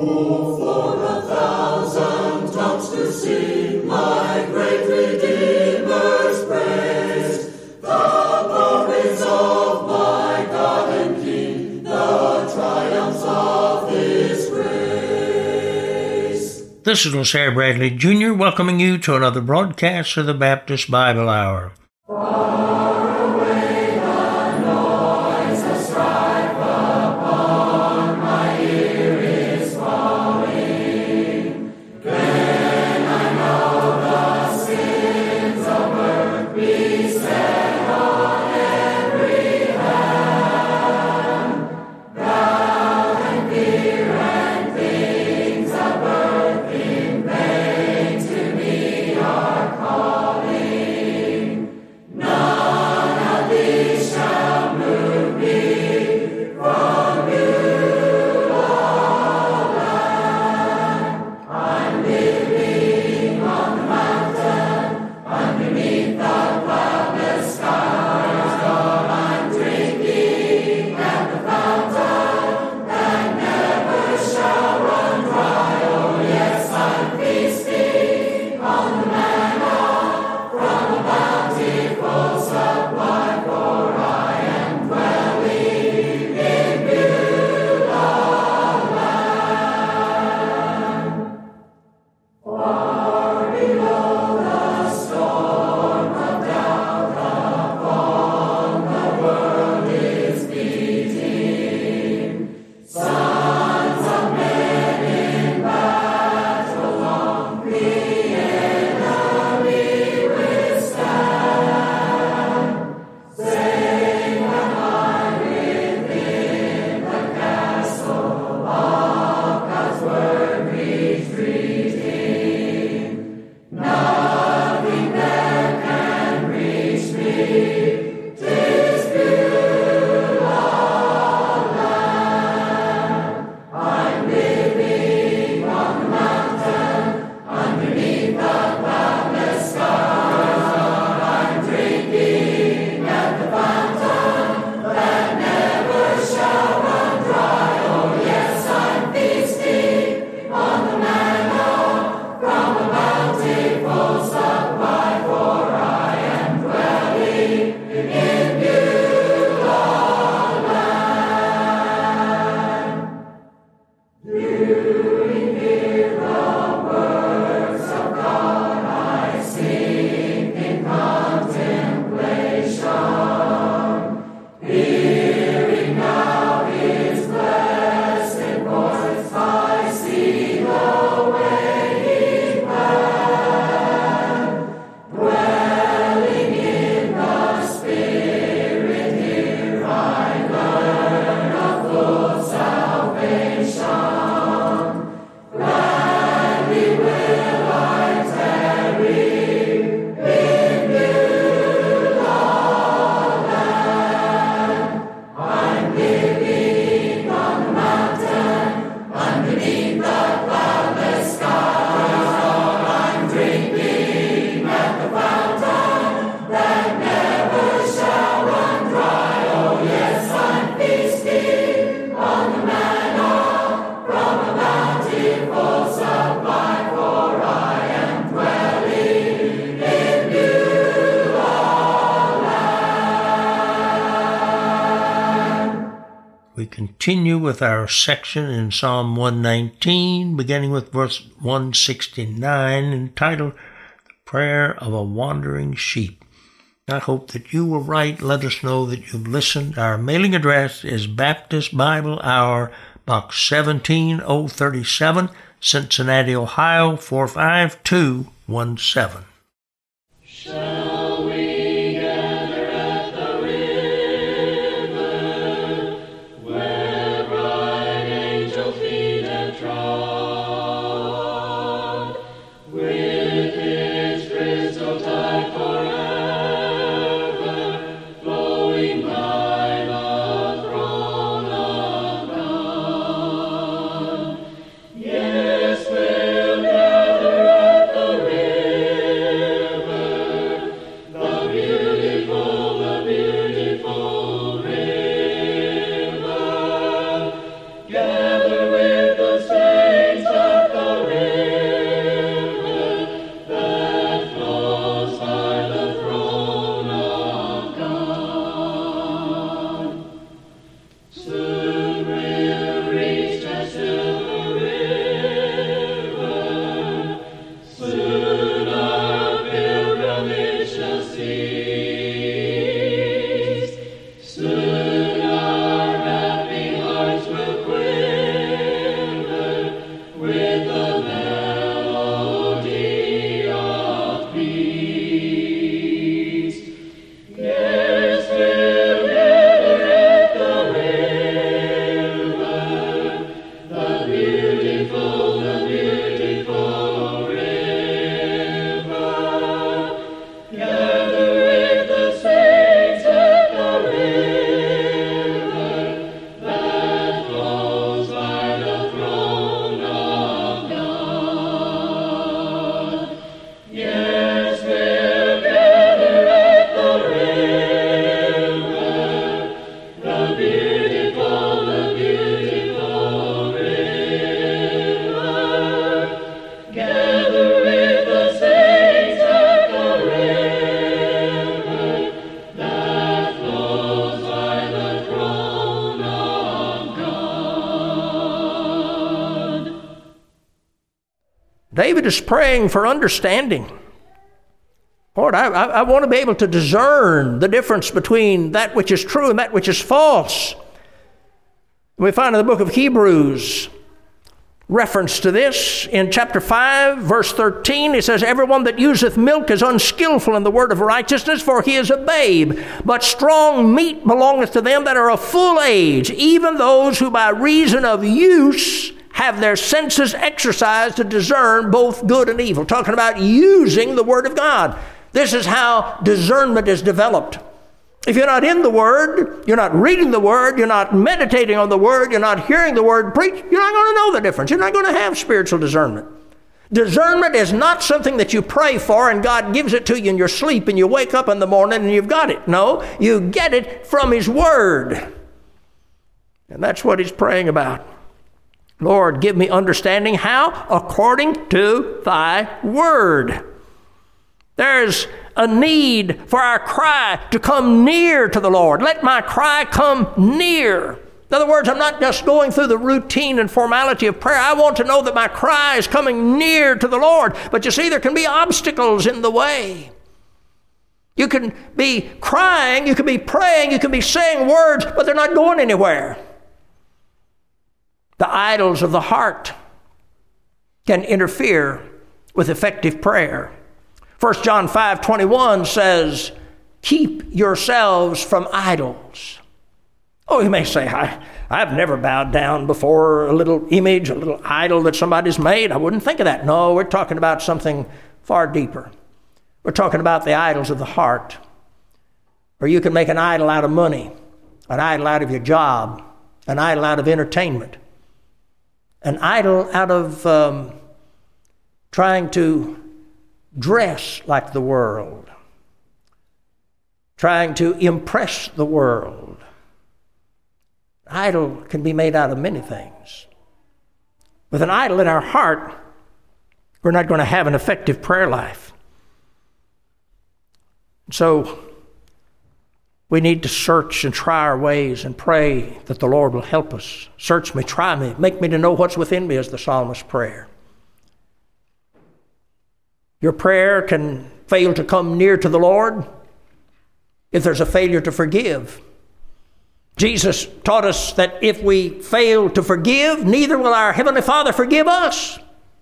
for 1,000 tongues to sing my great Redeemer's praise. The glories of my God and King, the triumphs of His grace. This is Josiah Bradley Jr. welcoming you to another broadcast of the Baptist Bible Hour. We continue with our section in Psalm 119, beginning with verse 169, entitled The Prayer of a Wandering Sheep. I hope that you will write. Let us know that you've listened. Our mailing address is Baptist Bible Hour, Box 17037, Cincinnati, Ohio, 45217. Shall we gather at the river, where bright angel feet have trod, with its crystal tide forever flowing by the throne of God? Yes, we'll gather at the river, the beautiful river, gather with the saints. David is praying for understanding. Lord, I want to be able to discern the difference between that which is true and that which is false. We find in the book of Hebrews reference to this in chapter 5, verse 13. It says, everyone that useth milk is unskillful in the word of righteousness, for he is a babe. But strong meat belongeth to them that are of full age, even those who by reason of use have their senses exercised to discern both good and evil. Talking about using the word of God. This is how discernment is developed. If you're not in the Word, you're not reading the Word, you're not meditating on the Word, you're not hearing the Word preached, you're not going to know the difference. You're not going to have spiritual discernment. Discernment is not something that you pray for and God gives it to you in your sleep and you wake up in the morning and you've got it. No, you get it from His Word. And that's what He's praying about. Lord, give me understanding. How? According to Thy Word. There's a need for our cry to come near to the Lord. Let my cry come near. In other words, I'm not just going through the routine and formality of prayer. I want to know that my cry is coming near to the Lord. But you see, there can be obstacles in the way. You can be crying, you can be praying, you can be saying words, but they're not going anywhere. The idols of the heart can interfere with effective prayer. 1 John 5:21 says, keep yourselves from idols. Oh, you may say, I've never bowed down before a little image, a little idol that somebody's made. I wouldn't think of that. No, we're talking about something far deeper. We're talking about the idols of the heart. Or you can make an idol out of money, an idol out of your job, an idol out of entertainment, an idol out of trying to dress like the world, trying to impress the world. Idol can be made out of many things. With an idol in our heart, we're not going to have an effective prayer life. So we need to search and try our ways and pray that the Lord will help us. Search me, try me, make me to know what's within me, is the psalmist's prayer. Your prayer can fail to come near to the Lord if there's a failure to forgive. Jesus taught us that if we fail to forgive, neither will our Heavenly Father forgive us.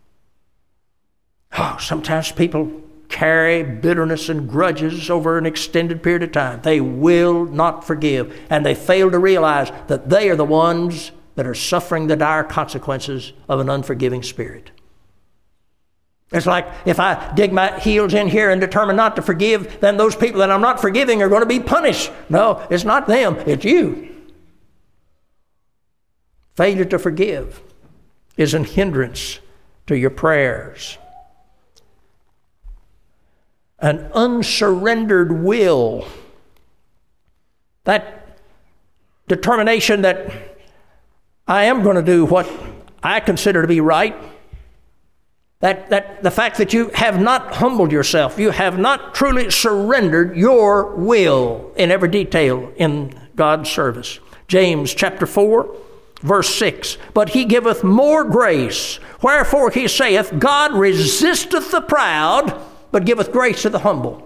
Oh, sometimes people carry bitterness and grudges over an extended period of time. They will not forgive, and they fail to realize that they are the ones that are suffering the dire consequences of an unforgiving spirit. It's like if I dig my heels in here and determine not to forgive, then those people that I'm not forgiving are going to be punished. No, it's not them, it's you. Failure to forgive is a hindrance to your prayers. An unsurrendered will, that determination that I am going to do what I consider to be right, that the fact that you have not humbled yourself, you have not truly surrendered your will in every detail in God's service. James chapter 4, verse 6, but He giveth more grace, wherefore He saith, God resisteth the proud, but giveth grace to the humble.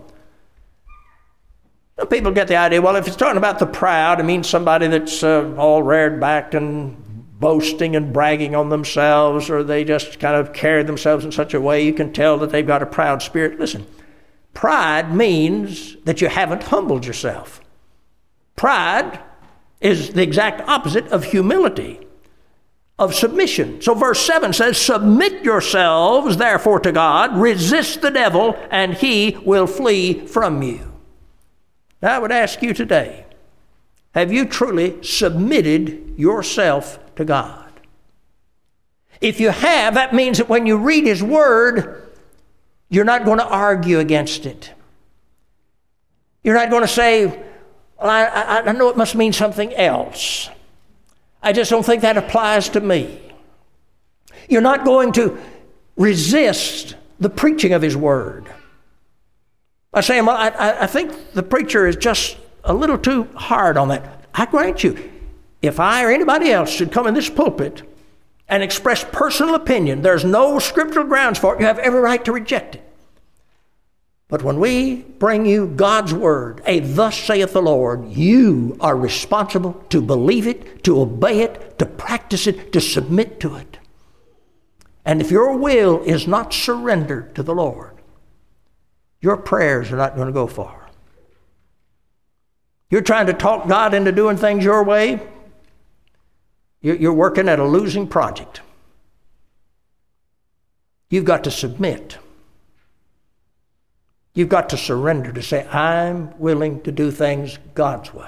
Some people get the idea, well, if it's talking about the proud, it means somebody that's all reared back and boasting and bragging on themselves, or they just kind of carry themselves in such a way you can tell that they've got a proud spirit. Listen, pride means that you haven't humbled yourself. Pride is the exact opposite of humility, of submission. So verse 7 says, submit yourselves therefore to God, resist the devil, and he will flee from you. Now I would ask you today, have you truly submitted yourself to God? If you have, that means that when you read His Word, you're not going to argue against it. You're not going to say, well, I know it must mean something else. I just don't think that applies to me. You're not going to resist the preaching of His Word by saying, well, I think the preacher is just a little too hard on that. I grant you, if I or anybody else should come in this pulpit and express personal opinion, there's no scriptural grounds for it. You have every right to reject it. But when we bring you God's word, a thus saith the Lord, you are responsible to believe it, to obey it, to practice it, to submit to it. And if your will is not surrendered to the Lord, your prayers are not going to go far. You're trying to talk God into doing things your way, you're working at a losing project. You've got to submit. You've got to surrender to say, I'm willing to do things God's way.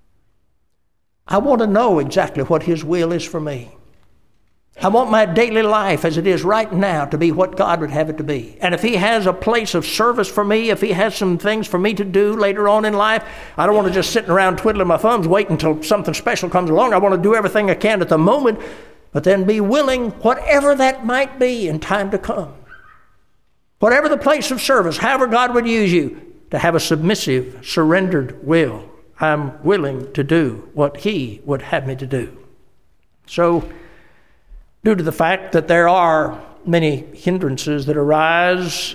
I want to know exactly what His will is for me. I want my daily life as it is right now to be what God would have it to be. And if He has a place of service for me, if He has some things for me to do later on in life, I don't want to just sit around twiddling my thumbs, wait until something special comes along. I want to do everything I can at the moment, but then be willing, whatever that might be in time to come. Whatever the place of service, however God would use you, to have a submissive, surrendered will. I'm willing to do what He would have me to do. So, due to the fact that there are many hindrances that arise,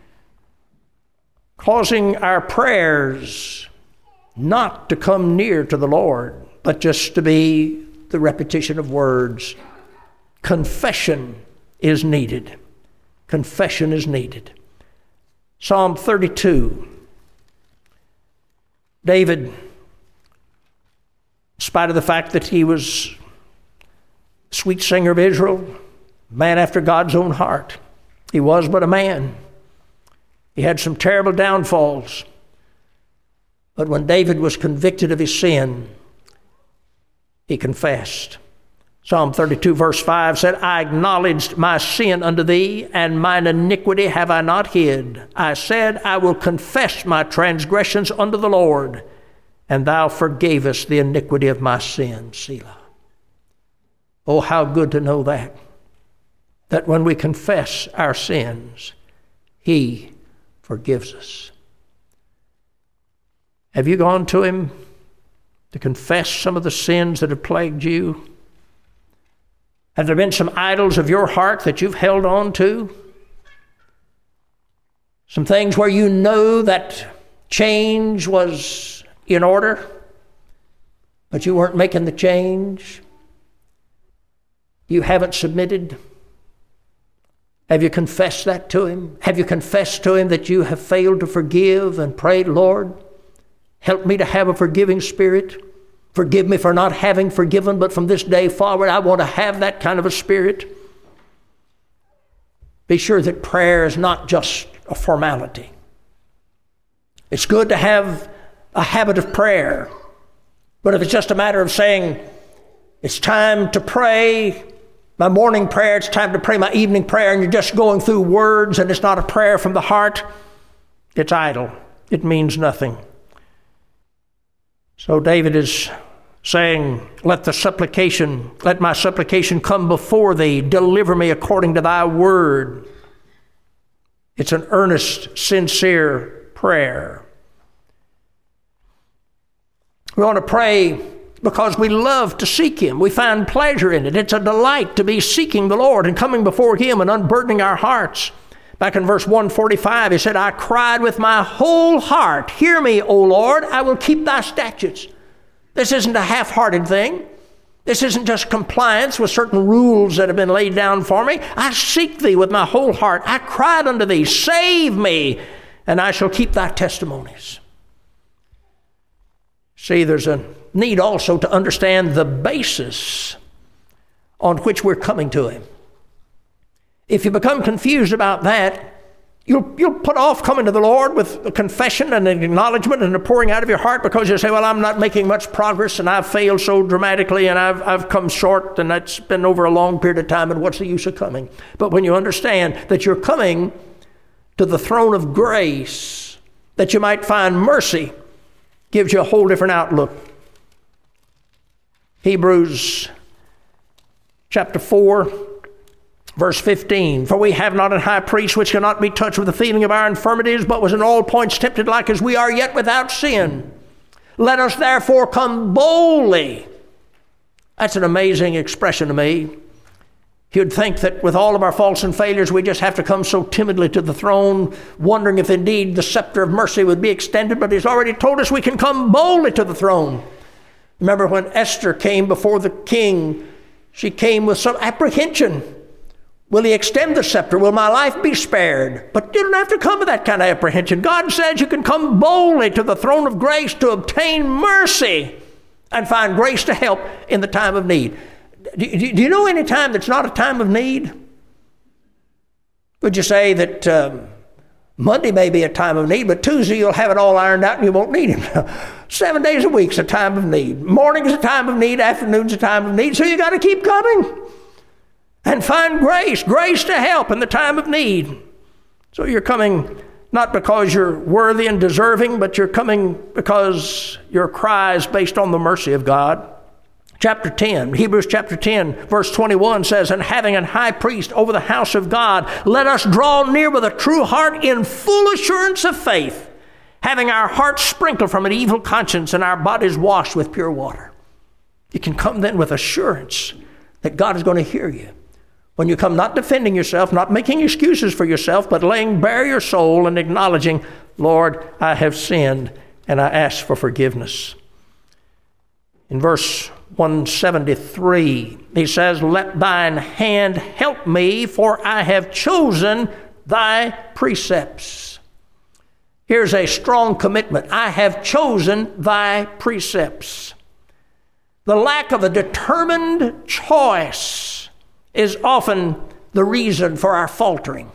causing our prayers not to come near to the Lord, but just to be the repetition of words, confession is needed. Confession is needed. Psalm 32. David, in spite of the fact that he was a sweet singer of Israel, man after God's own heart, he was but a man. He had some terrible downfalls. But when David was convicted of his sin, he confessed. Psalm 32 verse 5 said, I acknowledged my sin unto thee, and mine iniquity have I not hid. I said, I will confess my transgressions unto the Lord, and thou forgavest the iniquity of my sin. Selah. Oh, how good to know that when we confess our sins, He forgives us. Have you gone to Him to confess some of the sins that have plagued you? Have there been some idols of your heart that you've held on to? Some things where you know that change was in order, but you weren't making the change? You haven't submitted? Have you confessed that to Him? Have you confessed to Him that you have failed to forgive and prayed, Lord, help me to have a forgiving spirit? Forgive me for not having forgiven, but from this day forward, I want to have that kind of a spirit. Be sure that prayer is not just a formality. It's good to have a habit of prayer, but if it's just a matter of saying, it's time to pray my morning prayer, it's time to pray my evening prayer, and you're just going through words and it's not a prayer from the heart, it's idle. It means nothing. So David is saying, let my supplication come before thee. Deliver me according to thy word. It's an earnest, sincere prayer. We want to pray because we love to seek Him. We find pleasure in it. It's a delight to be seeking the Lord and coming before Him and unburdening our hearts. Back in verse 145, he said, I cried with my whole heart, hear me, O Lord, I will keep thy statutes. This isn't a half-hearted thing. This isn't just compliance with certain rules that have been laid down for me. I seek thee with my whole heart. I cried unto thee, save me, and I shall keep thy testimonies. See, there's a need also to understand the basis on which we're coming to Him. If you become confused about that, you'll put off coming to the Lord with a confession and an acknowledgement and a pouring out of your heart because you say, well, I'm not making much progress and I've failed so dramatically and I've come short and that's been over a long period of time and what's the use of coming? But when you understand that you're coming to the throne of grace, that you might find mercy, gives you a whole different outlook. Hebrews chapter 4, verse 15, for we have not a high priest which cannot be touched with the feeling of our infirmities, but was in all points tempted like as we are, yet without sin. Let us therefore come boldly. That's an amazing expression to me. You'd think that with all of our faults and failures, we just have to come so timidly to the throne, wondering if indeed the scepter of mercy would be extended, but he's already told us we can come boldly to the throne. Remember when Esther came before the king, she came with some apprehension. Will he extend the scepter? Will my life be spared? But you don't have to come with that kind of apprehension. God says you can come boldly to the throne of grace to obtain mercy and find grace to help in the time of need. Do you know any time that's not a time of need? Would you say that Monday may be a time of need, but Tuesday you'll have it all ironed out and you won't need him? 7 days a week's a time of need. Morning's a time of need. Afternoon's a time of need. So you got to keep coming and find grace to help in the time of need. So you're coming not because you're worthy and deserving, but you're coming because your cry is based on the mercy of God. Chapter 10, Hebrews chapter 10, verse 21 says, and having an high priest over the house of God, let us draw near with a true heart in full assurance of faith, having our hearts sprinkled from an evil conscience and our bodies washed with pure water. You can come then with assurance that God is going to hear you. When you come not defending yourself, not making excuses for yourself, but laying bare your soul and acknowledging, Lord, I have sinned and I ask for forgiveness. In verse 173, he says, let thine hand help me, for I have chosen thy precepts. Here's a strong commitment. I have chosen thy precepts. The lack of a determined choice is often the reason for our faltering.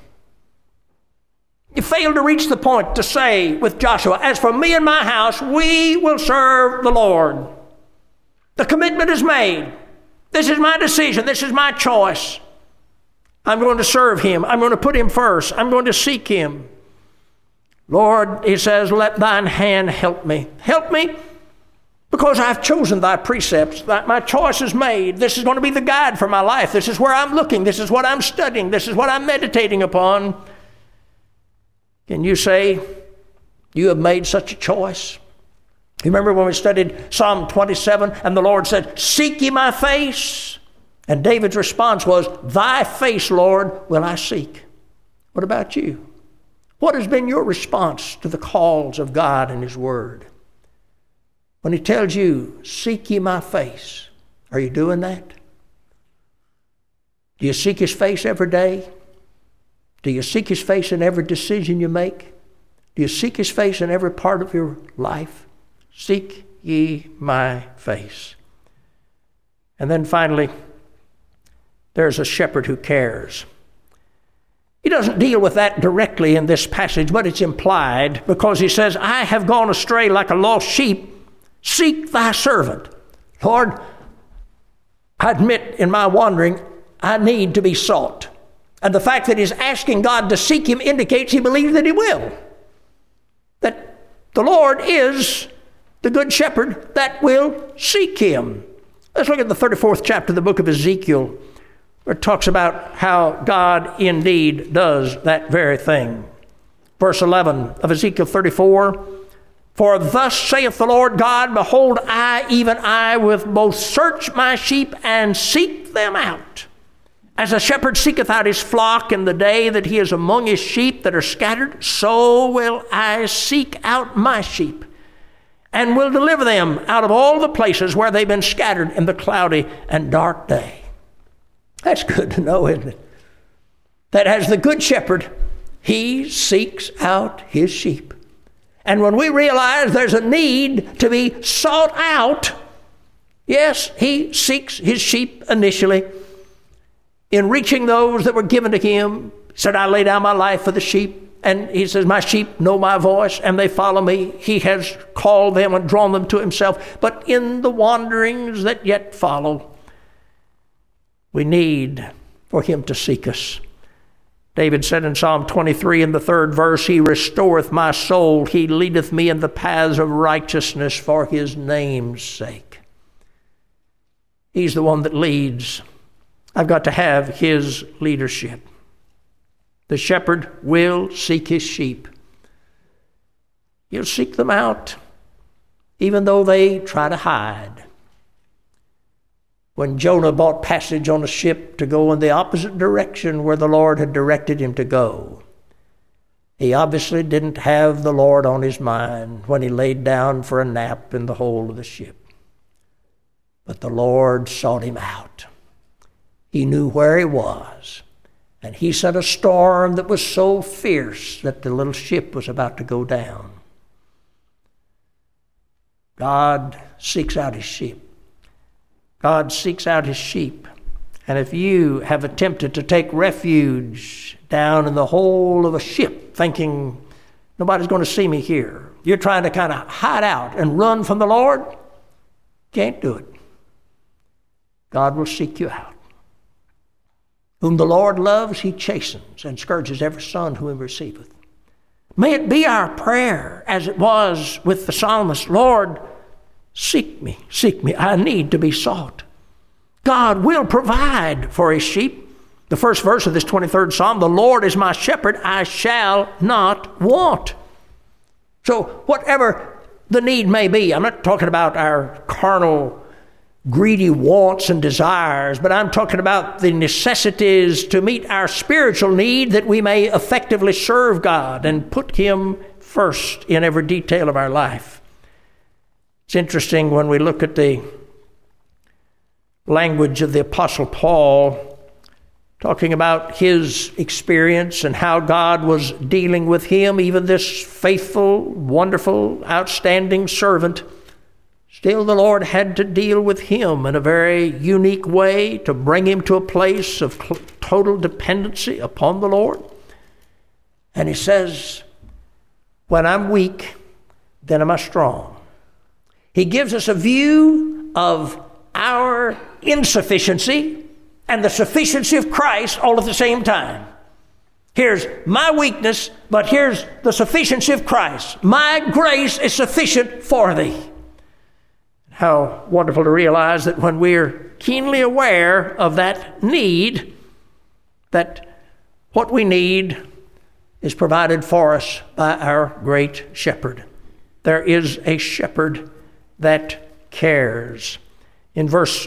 You fail to reach the point to say with Joshua, as for me and my house, we will serve the Lord. The commitment is made. This is my decision. This is my choice. I'm going to serve him. I'm going to put him first. I'm going to seek him. Lord, he says, let thine hand help me. Help me because I've chosen thy precepts. My choice is made. This is going to be the guide for my life. This is where I'm looking. This is what I'm studying. This is what I'm meditating upon. Can you say you have made such a choice? You remember when we studied Psalm 27 and the Lord said, seek ye my face? And David's response was, thy face, Lord, will I seek. What about you? What has been your response to the calls of God and his word? When he tells you, seek ye my face, are you doing that? Do you seek his face every day? Do you seek his face in every decision you make? Do you seek his face in every part of your life? Seek ye my face. And then finally, there's a shepherd who cares. He doesn't deal with that directly in this passage, but it's implied because he says, I have gone astray like a lost sheep. Seek thy servant. Lord, I admit in my wandering, I need to be sought. And the fact that he's asking God to seek him indicates he believes that he will. That the Lord is the good shepherd that will seek him. Let's look at the 34th chapter of the book of Ezekiel, where it talks about how God indeed does that very thing. Verse 11 of Ezekiel 34, for thus saith the Lord God, behold, I, even I, with both search my sheep and seek them out. As a shepherd seeketh out his flock in the day that he is among his sheep that are scattered, so will I seek out my sheep, and will deliver them out of all the places where they've been scattered in the cloudy and dark day. That's good to know, isn't it? That as the good shepherd, he seeks out his sheep. And when we realize there's a need to be sought out, yes, he seeks his sheep initially. In reaching those that were given to him, said, I lay down my life for the sheep. And he says, my sheep know my voice and they follow me. He has called them and drawn them to himself. But in the wanderings that yet follow, we need for him to seek us. David said in Psalm 23 in the 3rd verse, he restoreth my soul. He leadeth me in the paths of righteousness for his name's sake. He's the one that leads. I've got to have his leadership. The shepherd will seek his sheep. He'll seek them out, even though they try to hide. when Jonah bought passage on a ship to go in the opposite direction where the Lord had directed him to go. He obviously didn't have the Lord on his mind when he laid down for a nap in the hold of the ship. But the Lord sought him out. He knew where he was, and he sent a storm that was so fierce that the little ship was about to go down. God seeks out his sheep. God seeks out his sheep. And if you have attempted to take refuge down in the hold of a ship, thinking nobody's going to see me here, you're trying to kind of hide out and run from the Lord, can't do it. God will seek you out. Whom the Lord loves, he chastens and scourges every son whom he receiveth. May it be our prayer, as it was with the psalmist, Lord, seek me, I need to be sought. God will provide for his sheep. The first verse of this 23rd Psalm, the Lord is my shepherd, I shall not want. So whatever the need may be, I'm not talking about our carnal, greedy wants and desires, but I'm talking about the necessities to meet our spiritual need that we may effectively serve God and put him first in every detail of our life. It's interesting when we look at the language of the Apostle Paul, talking about his experience and how God was dealing with him, even this faithful, wonderful, outstanding servant. Still, the Lord had to deal with him in a very unique way to bring him to a place of total dependency upon the Lord. And he says, when I'm weak, then am I strong. He gives us a view of our insufficiency and the sufficiency of Christ all at the same time. Here's my weakness, but here's the sufficiency of Christ. My grace is sufficient for thee. How wonderful to realize that when we're keenly aware of that need, that what we need is provided for us by our great shepherd. There is a shepherd that cares. In verse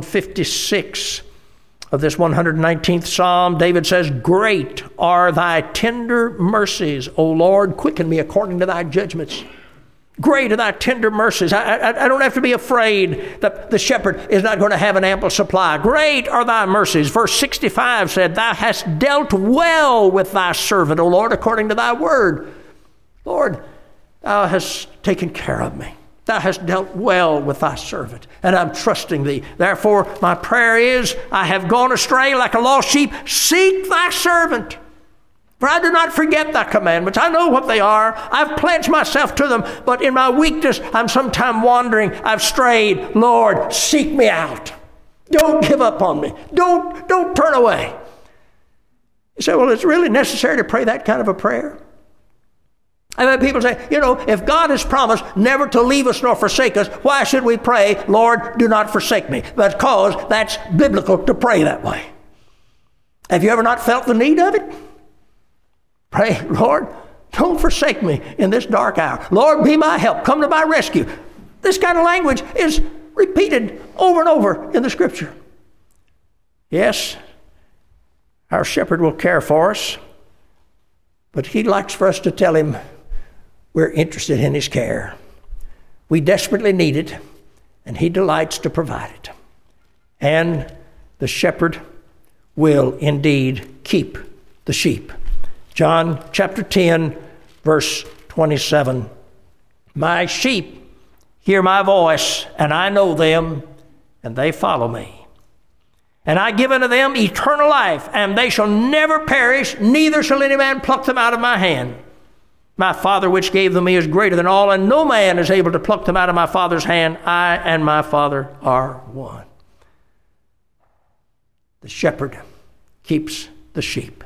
156 of this 119th Psalm, David says, great are thy tender mercies, O Lord, quicken me according to thy judgments. Great are thy tender mercies. I don't have to be afraid that the shepherd is not going to have an ample supply. Great are thy mercies. Verse 65 said, thou hast dealt well with thy servant, O Lord, according to thy word. Lord, thou hast taken care of me. Thou hast dealt well with thy servant, and I'm trusting thee. Therefore, my prayer is, I have gone astray like a lost sheep. Seek thy servant. For I do not forget thy commandments. I know what they are. I've pledged myself to them. But in my weakness, I'm sometime wandering. I've strayed. Lord, seek me out. Don't give up on me. Don't turn away. You say, well, it's really necessary to pray that kind of a prayer? I've had people say, if God has promised never to leave us nor forsake us, why should we pray, Lord, do not forsake me? Because that's biblical to pray that way. Have you ever not felt the need of it? Pray, Lord, don't forsake me in this dark hour. Lord, be my help. Come to my rescue. This kind of language is repeated over and over in the Scripture. Yes, our shepherd will care for us, but he likes for us to tell him we're interested in his care. We desperately need it, and he delights to provide it. And the shepherd will indeed keep the sheep. John chapter 10, verse 27. My sheep hear my voice, and I know them, and they follow me. And I give unto them eternal life, and they shall never perish, neither shall any man pluck them out of my hand. My Father which gave them me is greater than all, and no man is able to pluck them out of my Father's hand. I and my Father are one. The shepherd keeps the sheep.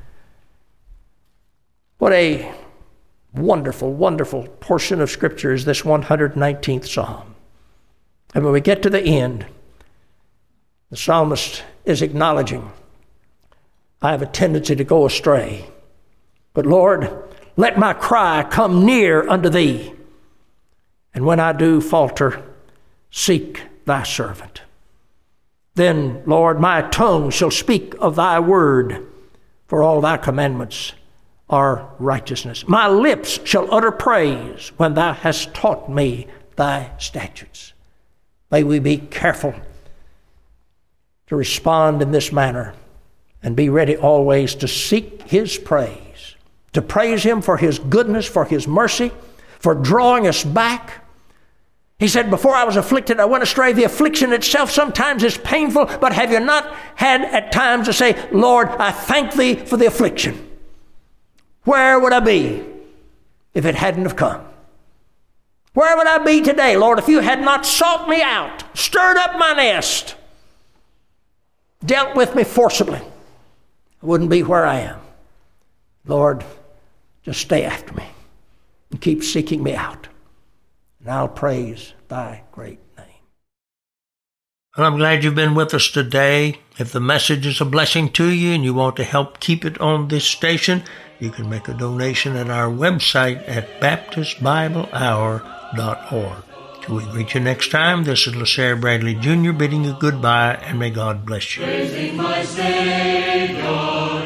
What a wonderful, wonderful portion of Scripture is this 119th Psalm. And when we get to the end, the psalmist is acknowledging, I have a tendency to go astray. But Lord, let my cry come near unto thee. And when I do falter, seek thy servant. Then, Lord, my tongue shall speak of thy word, for all thy commandments are righteousness. My lips shall utter praise when thou hast taught me thy statutes. May we be careful to respond in this manner and be ready always to seek his praise, to praise him for his goodness, for his mercy, for drawing us back. He said, before I was afflicted, I went astray. The affliction itself sometimes is painful, but have you not had at times to say, Lord, I thank thee for the affliction? Where would I be if it hadn't have come? Where would I be today, Lord, if you had not sought me out, stirred up my nest, dealt with me forcibly? I wouldn't be where I am. Lord, just stay after me and keep seeking me out, and I'll praise thy great name. Well, I'm glad you've been with us today. If the message is a blessing to you and you want to help keep it on this station, you can make a donation at our website at baptistbiblehour.org. Till we greet you next time, this is LaSalle Bradley Jr. bidding you goodbye, and may God bless you. Praising my Savior.